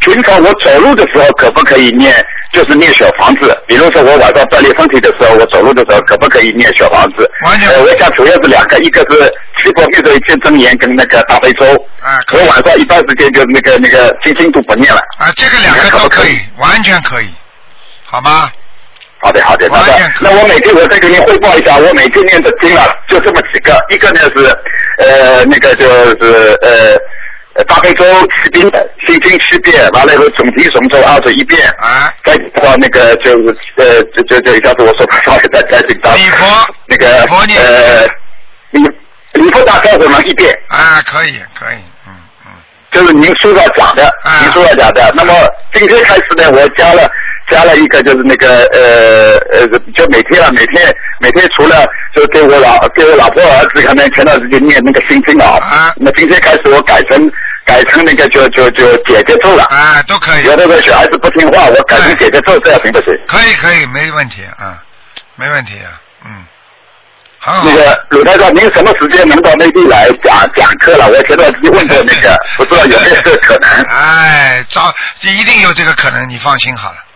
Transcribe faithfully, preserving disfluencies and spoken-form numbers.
平常我走路的时候可不可以念，就是念小房子？比如说我晚上锻炼身体的时候，我走路的时候可不可以念小房子？ 完全。 呃，我想主要是两个，一个是七佛灭罪见真言跟那个大悲咒。 啊。 我晚上一段时间就那个那个心经都不念了。 啊，这个两个都可以，完全可以，好吗？ 好的好的，那那我每天我再给您汇报一下，我每天念的经啊，就这么几个，一个呢是呃那个就是呃呃大悲咒七遍，心经七遍，完了以后总提神咒二十一遍， 啊， 再到那个就是呃就就就一下子我说他稍微再再紧张， 礼佛那个呃礼礼佛大忏悔文一遍， 啊可以可以，嗯嗯， 就是您书上讲的， 啊、 您书上讲的，那么今天开始呢，我加了。加了一个就是那个呃呃，就每天啊，每天每天除了就给我老给我老婆儿子他们前段时间念那个心经啊，啊，那今天开始我改成改成那个就就就姐姐咒了啊，都可以。 有那个小孩子不听话，我改成姐姐咒，这样行不行？ 可以可以，没问题啊，没问题啊，嗯。好那个鲁台长，您什么时间能到内地来讲讲课了？我前段时间问过那个，不知道有没有这个可能？ 哎，早一定有这个可能，你放心好了。